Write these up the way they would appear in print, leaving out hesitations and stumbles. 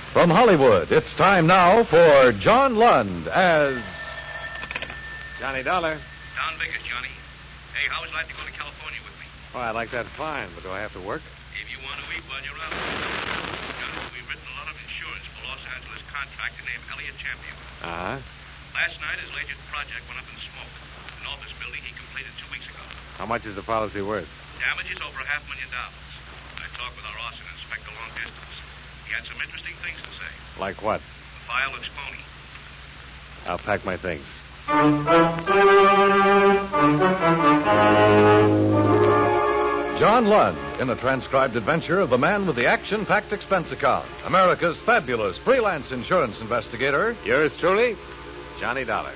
From Hollywood, it's time now for John Lund as Johnny Dollar. Don Vickers, Johnny. Hey, how would you like to go to California with me? Oh, I like that fine, but do I have to work? If you want to eat while you're out. Johnny, we've written a lot of insurance for Los Angeles contractor named Elliot Champion. Uh-huh. Last night, his latest project went up in smoke. An office building he completed 2 weeks ago. How much is the policy worth? Damages over $500,000. I talked with our arson inspector long distance. He had some interesting things to say. Like what? The file looks phony. I'll pack my things. John Lund in a transcribed adventure of the man with the action-packed expense account, America's fabulous freelance insurance investigator. Yours truly, Johnny Dollar.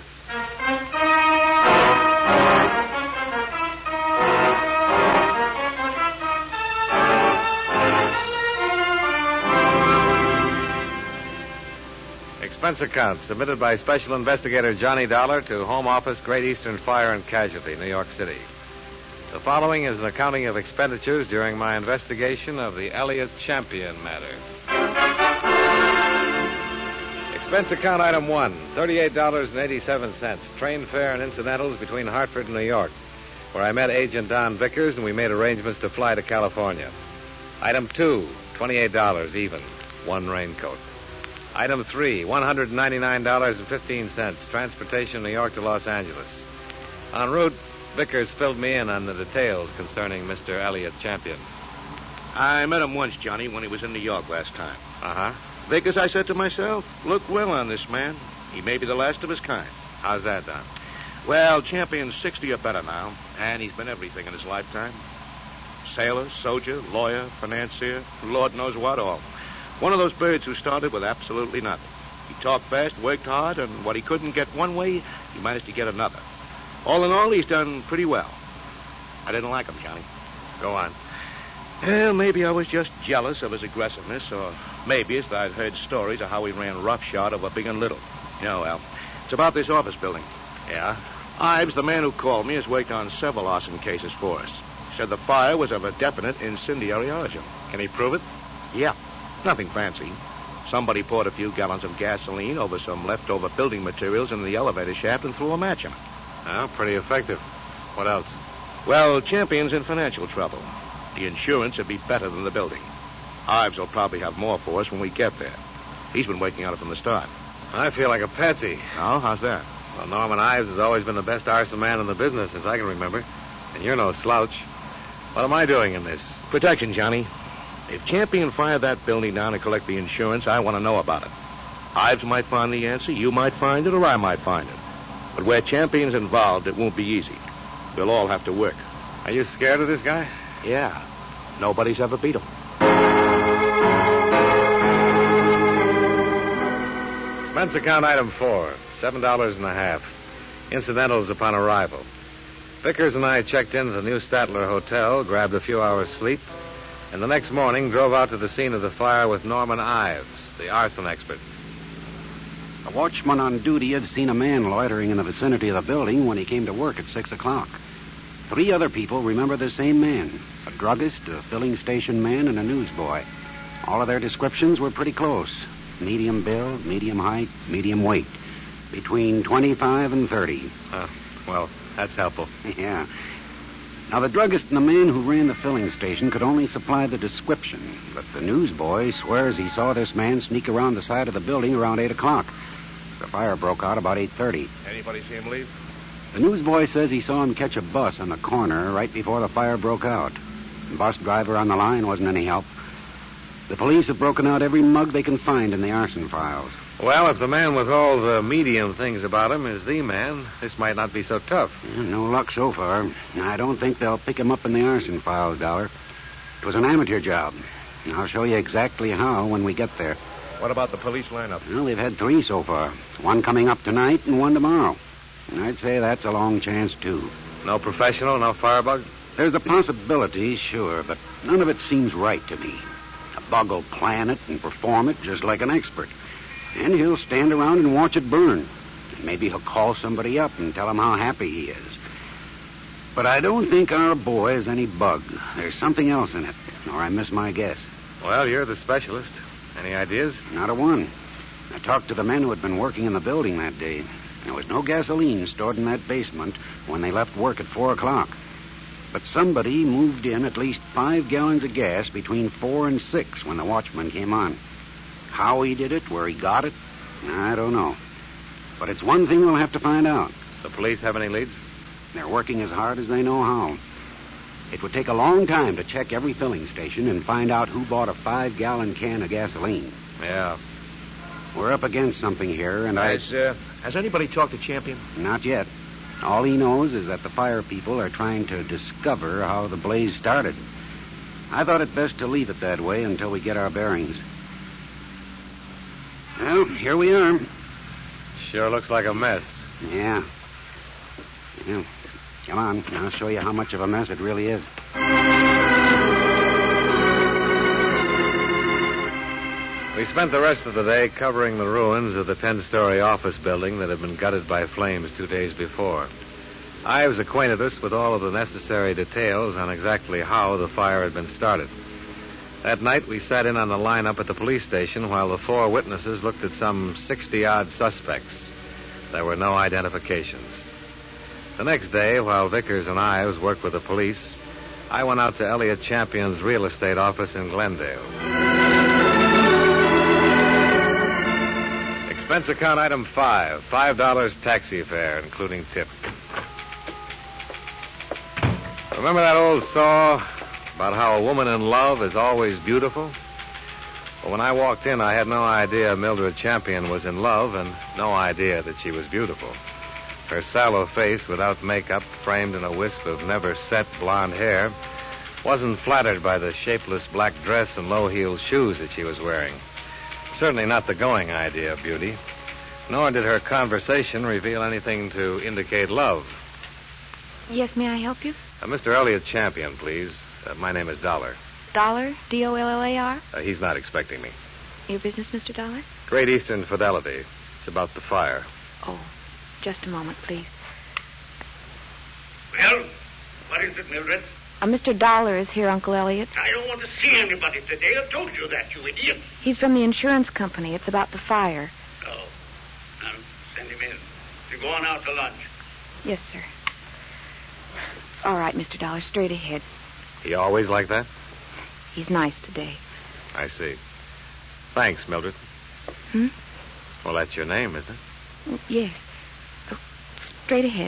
Expense account submitted by Special Investigator Johnny Dollar to Home Office, Great Eastern Fire and Casualty, New York City. The following is an accounting of expenditures during my investigation of the Elliot Champion matter. Expense account item 1, $38.87, train fare and incidentals between Hartford and New York, where I met Agent Don Vickers and we made arrangements to fly to California. Item 2, $28 even, one raincoat. Item 3, $199.15, transportation New York to Los Angeles. En route, Vickers filled me in on the details concerning Mr. Elliot Champion. I met him once, Johnny, when he was in New York last time. Uh-huh. Vickers, I said to myself, look well on this man. He may be the last of his kind. How's that, Don? Well, Champion's 60 or better now, and he's been everything in his lifetime. Sailor, soldier, lawyer, financier, Lord knows what all. One of those birds who started with absolutely nothing. He talked fast, worked hard, and what he couldn't get one way, he managed to get another. All in all, he's done pretty well. I didn't like him, Johnny. Go on. Well, maybe I was just jealous of his aggressiveness, or maybe it's that I'd heard stories of how he ran roughshod over big and little. You know, well, it's about this office building. Yeah? Ives, the man who called me, has worked on several arson cases for us. Said the fire was of a definite incendiary origin. Can he prove it? Yeah. Nothing fancy. Somebody poured a few gallons of gasoline over some leftover building materials in the elevator shaft and threw a match in it. Oh, pretty effective. What else? Well, Champion's in financial trouble. The insurance would be better than the building. Ives will probably have more for us when we get there. He's been working on it from the start. I feel like a patsy. Oh, how's that? Well, Norman Ives has always been the best arson man in the business since I can remember. And you're no slouch. What am I doing in this? Protection, Johnny. If Champion fired that building down to collect the insurance, I want to know about it. Ives might find the answer, you might find it, or I might find it. But where Champion's involved, it won't be easy. We'll all have to work. Are you scared of this guy? Yeah. Nobody's ever beat him. Expense account item 4, $7.50. Incidentals upon arrival. Vickers and I checked into the New Statler Hotel, grabbed a few hours' sleep, and the next morning drove out to the scene of the fire with Norman Ives, the arson expert. A watchman on duty had seen a man loitering in the vicinity of the building when he came to work at 6 o'clock. 3 other people remember the same man, a druggist, a filling station man, and a newsboy. All of their descriptions were pretty close. Medium build, medium height, medium weight. Between 25 and 30. Well, that's helpful. Yeah. Now, the druggist and the man who ran the filling station could only supply the description, but the newsboy swears he saw this man sneak around the side of the building around 8 o'clock. The fire broke out about 8:30. Anybody see him leave? The newsboy says he saw him catch a bus on the corner right before the fire broke out. The bus driver on the line wasn't any help. The police have broken out every mug they can find in the arson files. Well, if the man with all the medium things about him is the man, this might not be so tough. No luck so far. I don't think they'll pick him up in the arson files, Dollar. It was an amateur job. I'll show you exactly how when we get there. What about the police lineup? Well, they've had 3 so far. 1 coming up tonight and 1 tomorrow. And I'd say that's a long chance, too. No professional, no firebug? There's a possibility, sure, but none of it seems right to me. A bug will plan it and perform it just like an expert. And he'll stand around and watch it burn. And maybe he'll call somebody up and tell him how happy he is. But I don't think our boy is any bug. There's something else in it, or I miss my guess. Well, you're the specialist. Any ideas? Not a one. I talked to the men who had been working in the building that day. There was no gasoline stored in that basement when they left work at 4 o'clock. But somebody moved in at least 5 gallons of gas between 4 and 6 when the watchman came on. How he did it, where he got it, I don't know. But it's one thing we'll have to find out. The police have any leads? They're working as hard as they know how. It would take a long time to check every filling station and find out who bought a 5-gallon can of gasoline. Yeah. We're up against something here, and Has anybody talked to Champion? Not yet. All he knows is that the fire people are trying to discover how the blaze started. I thought it best to leave it that way until we get our bearings. Well, here we are. Sure looks like a mess. Yeah. Come on, I'll show you how much of a mess it really is. We spent the rest of the day covering the ruins of the 10-story office building that had been gutted by flames 2 days before. Ives acquainted us with all of the necessary details on exactly how the fire had been started. That night, we sat in on the lineup at the police station while the 4 witnesses looked at some 60-odd suspects. There were no identifications. The next day, while Vickers and Ives worked with the police, I went out to Elliot Champion's real estate office in Glendale. Expense account item 5, $5 taxi fare, including tip. Remember that old saw about how a woman in love is always beautiful? Well, when I walked in, I had no idea Mildred Champion was in love and no idea that she was beautiful. Her sallow face, without makeup, framed in a wisp of never-set blonde hair, wasn't flattered by the shapeless black dress and low-heeled shoes that she was wearing. Certainly not the going idea of beauty. Nor did her conversation reveal anything to indicate love. Yes, may I help you? Mr. Elliot Champion, please. My name is Dollar. Dollar? D-O-L-L-A-R? He's not expecting me. Your business, Mr. Dollar? Great Eastern Fidelity. It's about the fire. Oh, just a moment, please. Well, what is it, Mildred? Mr. Dollar is here, Uncle Elliot. I don't want to see anybody today. I told you that, you idiot. He's from the insurance company. It's about the fire. Oh, now send him in. You're going out to lunch. Yes, sir. All right, Mr. Dollar, straight ahead. He always like that? He's nice today. I see. Thanks, Mildred. Hmm? Well, that's your name, isn't it? Yes. Oh, straight ahead.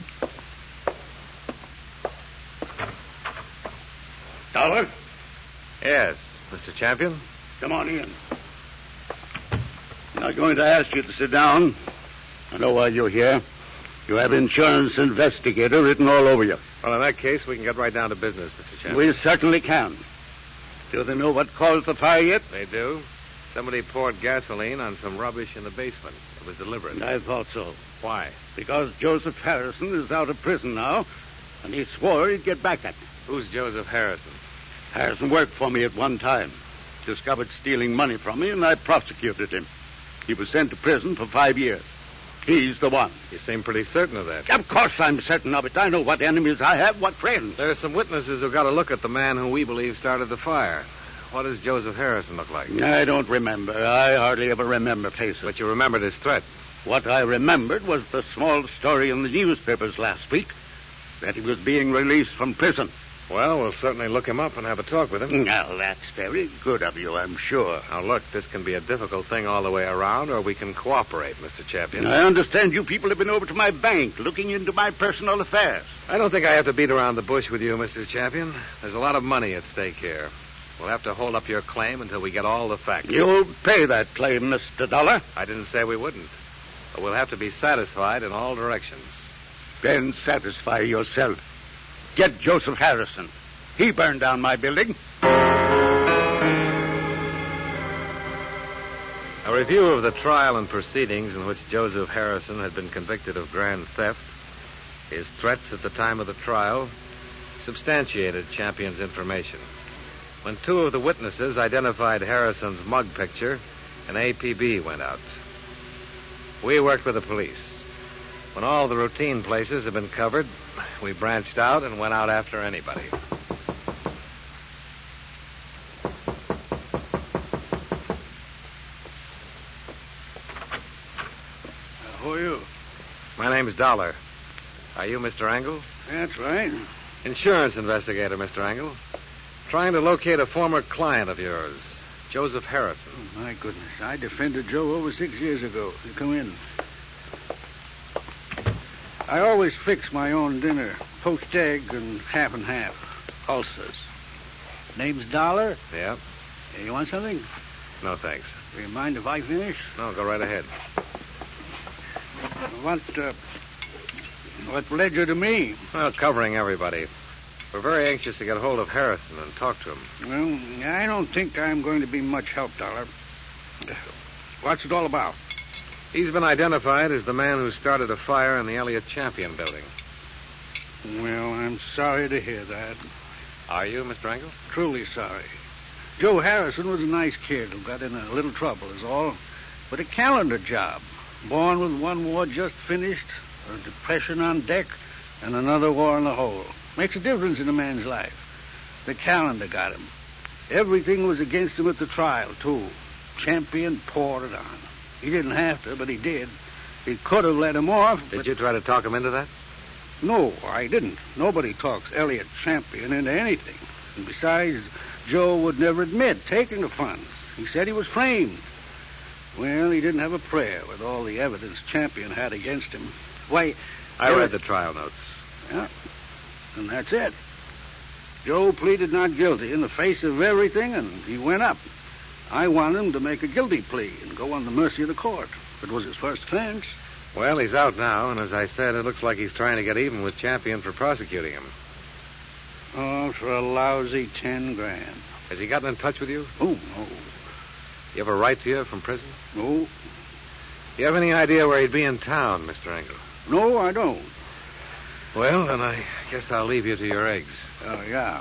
Dollar, Yes, Mr. Champion. come on in. I'm not going to ask you to sit down. I know why you're here. You have insurance investigator written all over you. Well, in that case, we can get right down to business, Mr. Champion. We certainly can. Do they know what caused the fire yet? They do. Somebody poured gasoline on some rubbish in the basement. It was deliberate. I thought so. Why? Because Joseph Harrison is out of prison now, and he swore he'd get back at me. Who's Joseph Harrison? Harrison worked for me at one time. Discovered stealing money from me, and I prosecuted him. He was sent to prison for 5 years. He's the one. You seem pretty certain of that. Of course I'm certain of it. I know what enemies I have, what friends. There are some witnesses who got a look at the man who we believe started the fire. What does Joseph Harrison look like? I don't remember. I hardly ever remember faces. But you remembered his threat. What I remembered was the small story in the newspapers last week that he was being released from prison. Well, we'll certainly look him up and have a talk with him. Now, that's very good of you, I'm sure. Now, look, this can be a difficult thing all the way around, or we can cooperate, Mr. Champion. I understand you people have been over to my bank looking into my personal affairs. I don't think I have to beat around the bush with you, Mr. Champion. There's a lot of money at stake here. We'll have to hold up your claim until we get all the facts. You'll pay that claim, Mr. Dollar. I didn't say we wouldn't. But we'll have to be satisfied in all directions. Then satisfy yourself. Get Joseph Harrison. He burned down my building. A review of the trial and proceedings in which Joseph Harrison had been convicted of grand theft, his threats at the time of the trial, substantiated Champion's information. When 2 of the witnesses identified Harrison's mug picture, an APB went out. We worked with the police. When all the routine places had been covered, we branched out and went out after anybody. for you? My name's Dollar. Are you Mr. Angle? That's right. Insurance investigator, Mr. Angle. Trying to locate a former client of yours, Joseph Harrison. Oh, my goodness. I defended Joe over 6 years ago. You come in. I always fix my own dinner. Poached egg and half. Ulcers. Name's Dollar. Yeah? You want something? No, thanks. Do you mind if I finish? No, go right ahead. What led you to me? Well, covering everybody. We're very anxious to get hold of Harrison and talk to him. Well, I don't think I'm going to be much help, Dollar. What's it all about? He's been identified as the man who started a fire in the Elliott Champion building. Well, I'm sorry to hear that. Are you, Mr. Angle? Truly sorry. Joe Harrison was a nice kid who got in a little trouble is all. But a calendar job. Born with one war just finished, a depression on deck, and another war in the hole. Makes a difference in a man's life. The calendar got him. Everything was against him at the trial, too. Champion poured it on. He didn't have to, but he did. He could have let him off. Did you try to talk him into that? No, I didn't. Nobody talks Elliott Champion into anything. And besides, Joe would never admit taking the funds. He said he was framed. Well, he didn't have a prayer with all the evidence Champion had against him. Why, I read the trial notes. Yeah, and that's it. Joe pleaded not guilty in the face of everything, and he went up. I want him to make a guilty plea and go on the mercy of the court. It was his first offense. Well, he's out now, and as I said, it looks like he's trying to get even with Champion for prosecuting him. Oh, for a lousy $10,000. Has he gotten in touch with you? Oh, no. You ever write to you from prison? No. Do you have any idea where he'd be in town, Mr. Angle? No, I don't. Well, then I guess I'll leave you to your eggs. Oh, yeah.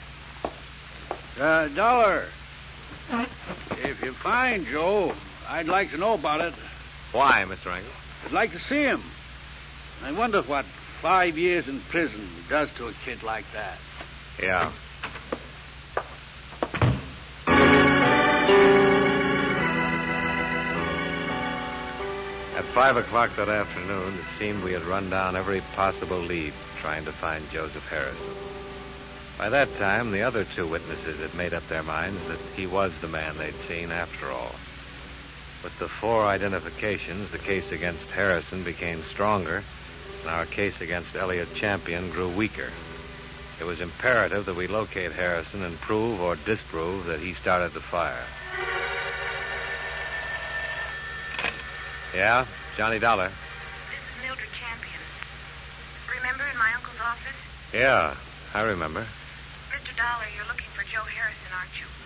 Dollar. If you find Joe, I'd like to know about it. Why, Mr. Angle? I'd like to see him. I wonder what 5 years in prison does to a kid like that. Yeah. At 5 o'clock that afternoon, it seemed we had run down every possible lead trying to find Joseph Harrison. By that time, the other two witnesses had made up their minds that he was the man they'd seen after all. With the 4 identifications, the case against Harrison became stronger, and our case against Elliott Champion grew weaker. It was imperative that we locate Harrison and prove or disprove that he started the fire. Yeah, Johnny Dollar. This is Mildred Champion. Remember in my uncle's office? Yeah, I remember. Mr. Dollar, you're looking for Joe Harrison, aren't you?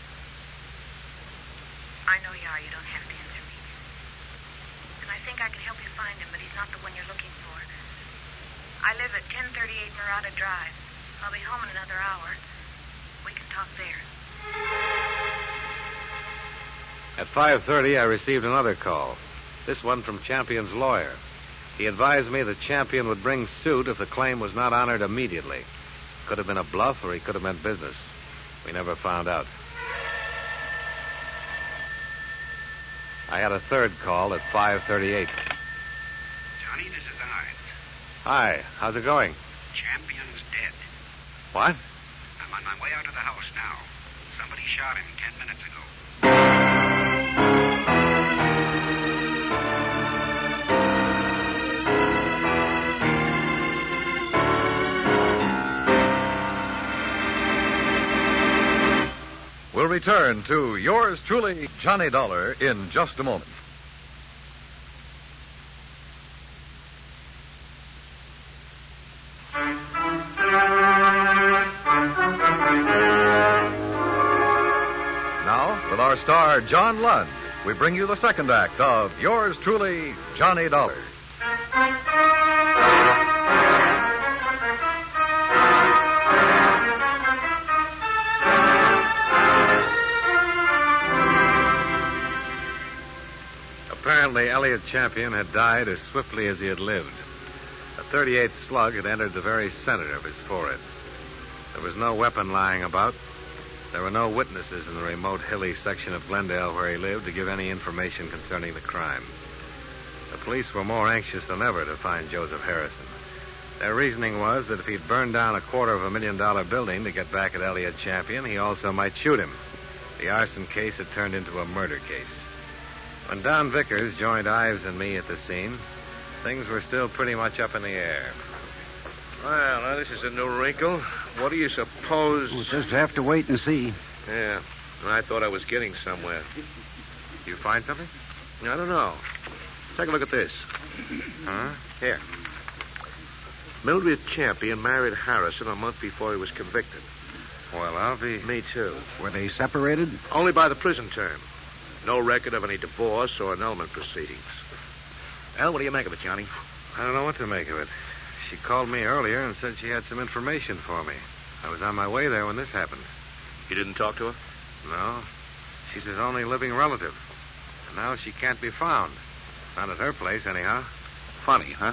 I know you are. You don't have to answer me. And I think I can help you find him, but he's not the one you're looking for. I live at 1038 Murata Drive. I'll be home in another hour. We can talk there. At 5:30, I received another call. This one from Champion's lawyer. He advised me that Champion would bring suit if the claim was not honored immediately. Could have been a bluff, or he could have meant business. We never found out. I had a third call at 5:38. Johnny, this is Ives. Hi, how's it going? Champion's dead. What? I'm on my way out of the house now. Somebody shot him 10 minutes ago. We'll return to yours truly, Johnny Dollar, in just a moment. Now, with our star, John Lund, we bring you the second act of yours truly, Johnny Dollar. Apparently, Elliott Champion had died as swiftly as he had lived. A .38 slug had entered the very center of his forehead. There was no weapon lying about. There were no witnesses in the remote hilly section of Glendale where he lived to give any information concerning the crime. The police were more anxious than ever to find Joseph Harrison. Their reasoning was that if he'd burned down a $250,000 building to get back at Elliot Champion, he also might shoot him. The arson case had turned into a murder case. When Don Vickers joined Ives and me at the scene, things were still pretty much up in the air. Well, now, this is a new wrinkle. What do you suppose... We'll just have to wait and see. Yeah, I thought I was getting somewhere. You find something? I don't know. Take a look at this. Huh? Here. Mildred Champion married Harrison a month before he was convicted. Well, I'll be... Me, too. Were they separated? Only by the prison term. No record of any divorce or annulment proceedings. Well, what do you make of it, Johnny? I don't know what to make of it. She called me earlier and said she had some information for me. I was on my way there when this happened. You didn't talk to her? No. She's his only living relative. And now she can't be found. Not at her place, anyhow. Funny, huh?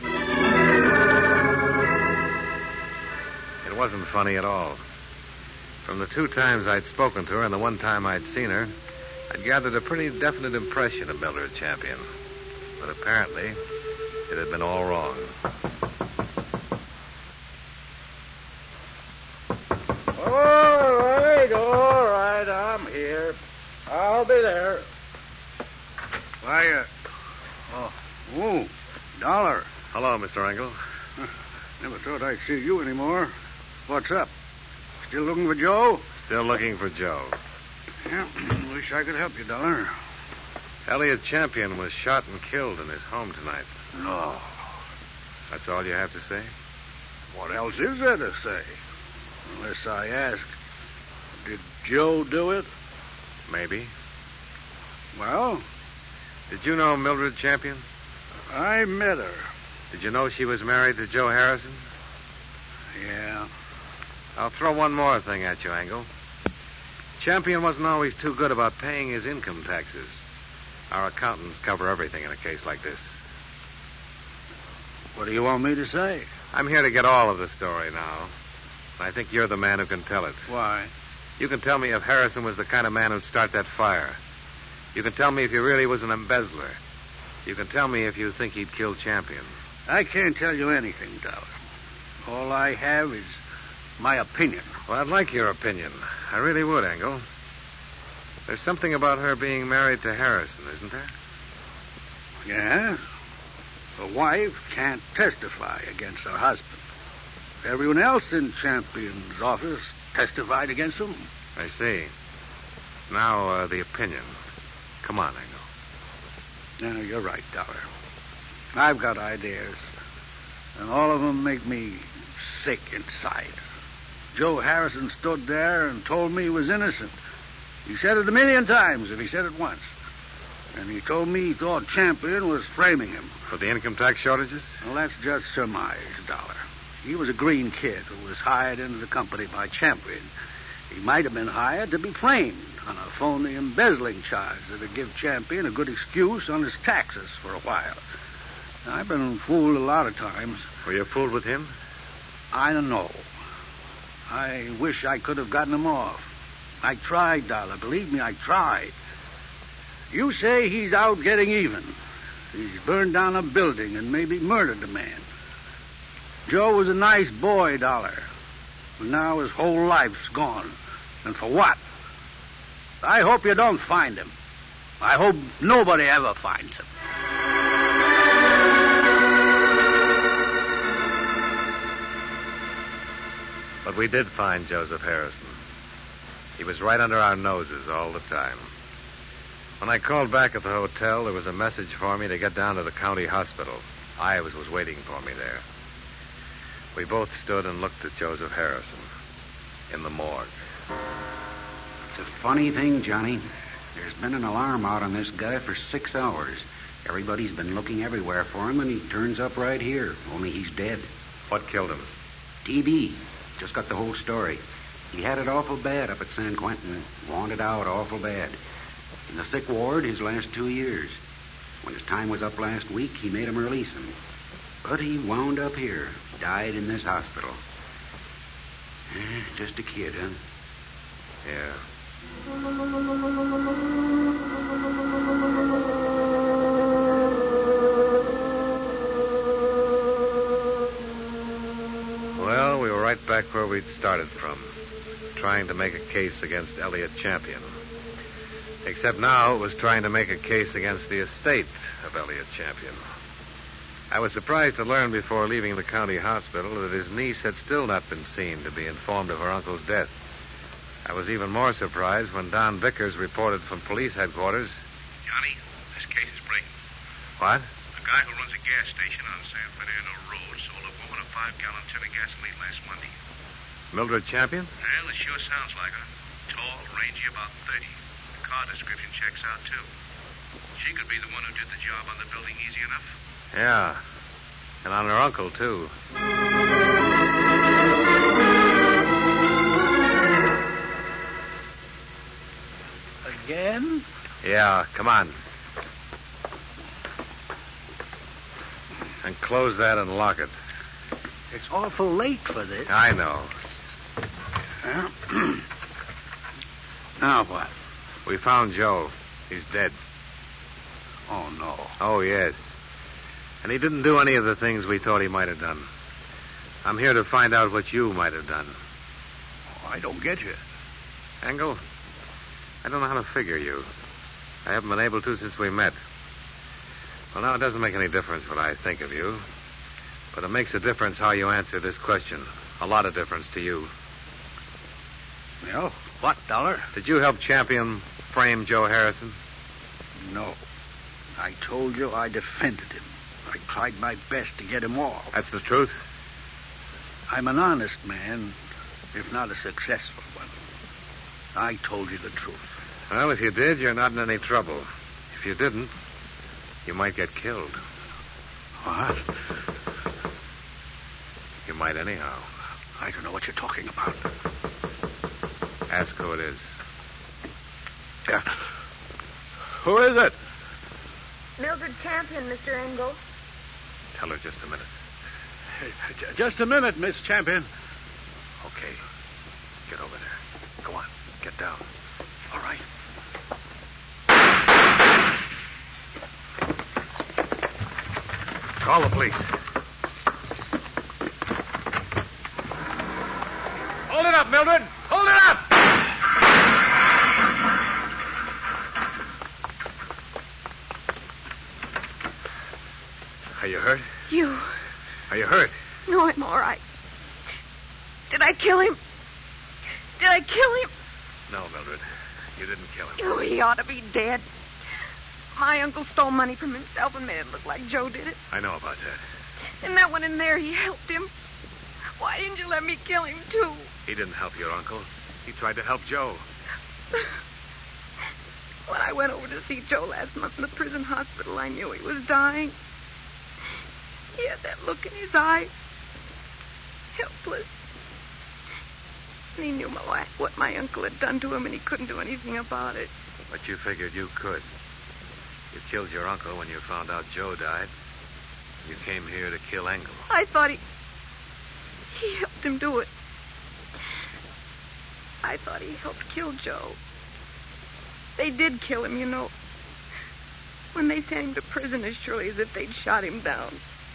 It wasn't funny at all. From the 2 times I'd spoken to her and the 1 time I'd seen her, I'd gathered a pretty definite impression of Mildred Champion. But apparently, it had been all wrong. All right, I'm here. I'll be there. Why, Dollar. Hello, Mr. Engel. Never thought I'd see you anymore. What's up? Still looking for Joe? Still looking for Joe. Yeah, wish I could help you, Dollar. Elliot Champion was shot and killed in his home tonight. No. That's all you have to say? What else is there to say? Unless I ask, did Joe do it? Maybe. Well, Did you know Mildred Champion? I met her. Did you know she was married to Joe Harrison? Yeah. I'll throw one more thing at you, Engel. Champion wasn't always too good about paying his income taxes. Our accountants cover everything in a case like this. What do you want me to say? I'm here to get all of the story now. I think you're the man who can tell it. Why? You can tell me if Harrison was the kind of man who'd start that fire. You can tell me if he really was an embezzler. You can tell me if you think he'd kill Champion. I can't tell you anything, Dollar. All I have is my opinion. Well, I'd like your opinion. I really would, Engel. There's something about her being married to Harrison, isn't there? Yeah? A wife can't testify against her husband. Everyone else in Champion's office testified against him. I see. Now, the opinion. Come on, Engel. No, you're right, Dollar. I've got ideas, and all of them make me sick inside. Joe Harrison stood there and told me he was innocent. He said it 1,000,000 times if he said it once. And he told me he thought Champion was framing him. For the income tax shortages? Well, that's just surmise, Dollar. He was a green kid who was hired into the company by Champion. He might have been hired to be framed on a phony embezzling charge that'd give Champion a good excuse on his taxes for a while. I've been fooled a lot of times. Were you fooled with him? I don't know. I wish I could have gotten him off. I tried, Dollar. Believe me, I tried. You say he's out getting even. He's burned down a building and maybe murdered a man. Joe was a nice boy, Dollar. But now his whole life's gone. And for what? I hope you don't find him. I hope nobody ever finds him. But we did find Joseph Harrison. He was right under our noses all the time. When I called back at the hotel, there was a message for me to get down to the county hospital. Ives was waiting for me there. We both stood and looked at Joseph Harrison in the morgue. It's a funny thing, Johnny. There's been an alarm out on this guy for 6 hours. Everybody's been looking everywhere for him, and he turns up right here, only he's dead. What killed him? TB. Just got the whole story. He had it awful bad up at San Quentin. Wanted out awful bad. In the sick ward his last 2 years. When his time was up last week, he made him release him. But he wound up here. Died in this hospital. Just a kid, huh? Yeah. we'd started from, trying to make a case against Elliot Champion. Except now it was trying to make a case against the estate of Elliot Champion. I was surprised to learn before leaving the county hospital that his niece had still not been seen to be informed of her uncle's death. I was even more surprised when Don Vickers reported from police headquarters. Johnny, this case is breaking. What? A guy who runs a gas station on San Fernando Road sold a woman a 5-gallon tin of gasoline last Monday. Mildred Champion? Well, it sure sounds like her. Tall, rangy, about 30. The car description checks out, too. She could be the one who did the job on the building easy enough. Yeah. And on her uncle, too. Again? Yeah, come on. And close that and lock it. It's awful late for this. I know. Now what? We found Joe. He's dead. Oh, no. Oh, yes. And he didn't do any of the things we thought he might have done. I'm here to find out what you might have done. Oh, I don't get you. Engel, I don't know how to figure you. I haven't been able to since we met. Well, now, it doesn't make any difference what I think of you. But it makes a difference how you answer this question. A lot of difference to you. Well, what, Dollar? Did you help Champion frame Joe Harrison? No. I told you I defended him. I tried my best to get him off. That's the truth? I'm an honest man, if not a successful one. I told you the truth. Well, if you did, you're not in any trouble. If you didn't, you might get killed. What? You might anyhow. I don't know what you're talking about. Ask who it is. Yeah. Who is it? Mildred Champion, Mr. Engel. Tell her just a minute. Just a minute, Miss Champion. Okay. Get over there. Go on. Get down. All right. Call the police. Hold it up, Mildred! Hold it up! Are you hurt? You. Are you hurt? No, I'm all right. Did I kill him? Did I kill him? No, Mildred. You didn't kill him. Oh, he ought to be dead. My uncle stole money from himself and made it look like Joe did it. I know about that. And that one in there, he helped him. Why didn't you let me kill him, too? He didn't help your uncle. He tried to help Joe. When I went over to see Joe last month in the prison hospital, I knew he was dying. He had that look in his eye. Helpless. And he knew what my uncle had done to him, and he couldn't do anything about it. But you figured you could. You killed your uncle when you found out Joe died. You came here to kill Engel. I thought he helped him do it. I thought he helped kill Joe. They did kill him, you know. When they sent him to prison as surely as if they'd shot him down.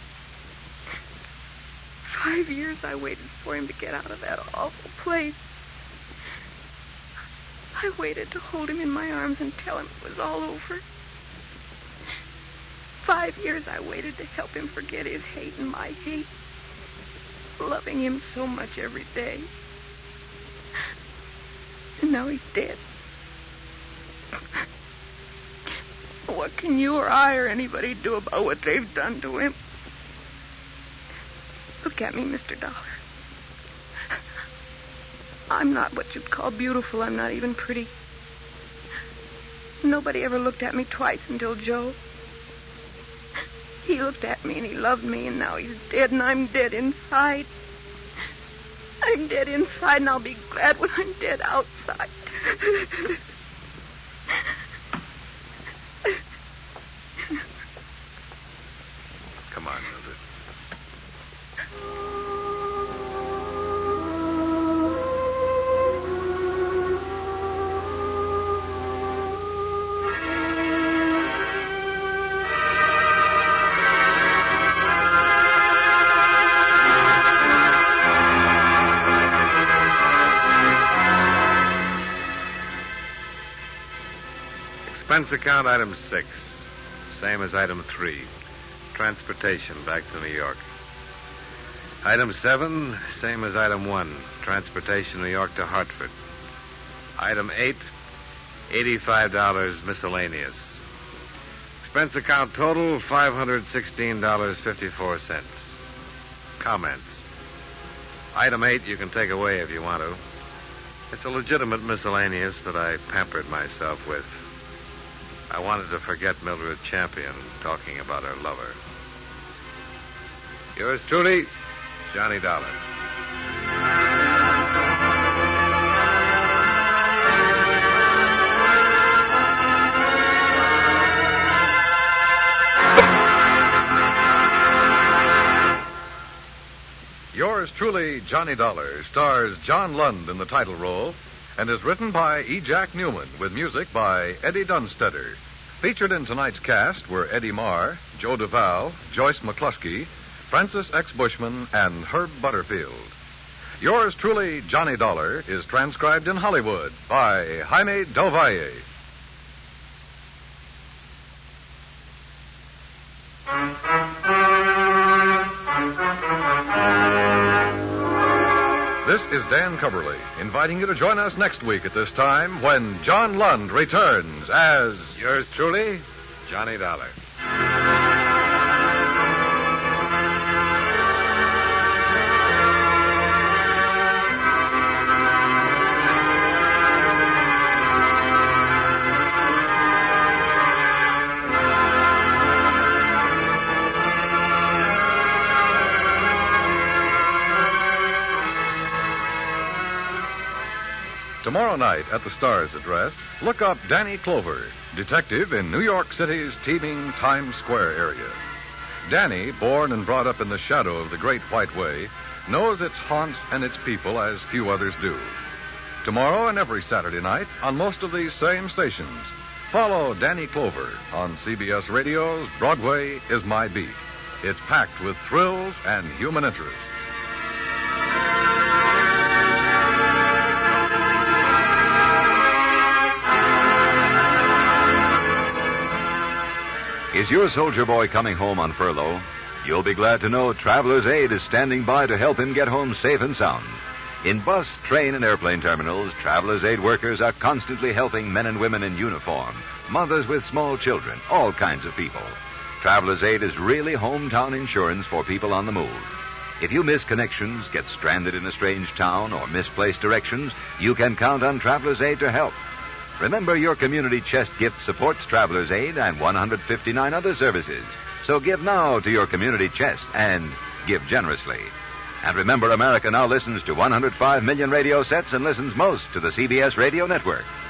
5 years I waited for him to get out of that awful place. I waited to hold him in my arms and tell him it was all over. 5 years I waited to help him forget his hate and my hate. Loving him so much every day. And now he's dead. What can you or I or anybody do about what they've done to him? Look at me, Mr. Dollar. I'm not what you'd call beautiful. I'm not even pretty. Nobody ever looked at me twice until Joe. He looked at me and he loved me, and now he's dead and I'm dead inside. I'm dead inside, and I'll be glad when I'm dead outside. Come on, Mildred. Expense account item 6. Same as item 3. Transportation back to New York. Item 7, same as item 1. Transportation New York to Hartford. Item 8, $85 miscellaneous. Expense account total, $516.54. Comments. Item 8 you can take away if you want to. It's a legitimate miscellaneous that I pampered myself with. I wanted to forget Mildred Champion talking about her lover. Yours truly, Johnny Dollar. Yours truly, Johnny Dollar, stars John Lund in the title role and is written by E. Jack Newman with music by Eddie Dunstetter. Featured in tonight's cast were Eddie Marr, Joe Duvall, Joyce McCluskey, Francis X. Bushman, and Herb Butterfield. Yours truly, Johnny Dollar, is transcribed in Hollywood by Jaime Del Valle. This is Dan Coverly, inviting you to join us next week at this time when John Lund returns as... Yours truly, Johnny Dollar. Tomorrow night at the Star's address, look up Danny Clover, detective in New York City's teeming Times Square area. Danny, born and brought up in the shadow of the Great White Way, knows its haunts and its people as few others do. Tomorrow and every Saturday night on most of these same stations, follow Danny Clover on CBS Radio's Broadway is My Beat. It's packed with thrills and human interest. Is your soldier boy coming home on furlough? You'll be glad to know Traveler's Aid is standing by to help him get home safe and sound. In bus, train, and airplane terminals, Traveler's Aid workers are constantly helping men and women in uniform, mothers with small children, all kinds of people. Traveler's Aid is really hometown insurance for people on the move. If you miss connections, get stranded in a strange town, or misplace directions, you can count on Traveler's Aid to help. Remember, your community chest gift supports Traveler's Aid and 159 other services. So give now to your community chest and give generously. And remember, America now listens to 105 million radio sets and listens most to the CBS Radio Network.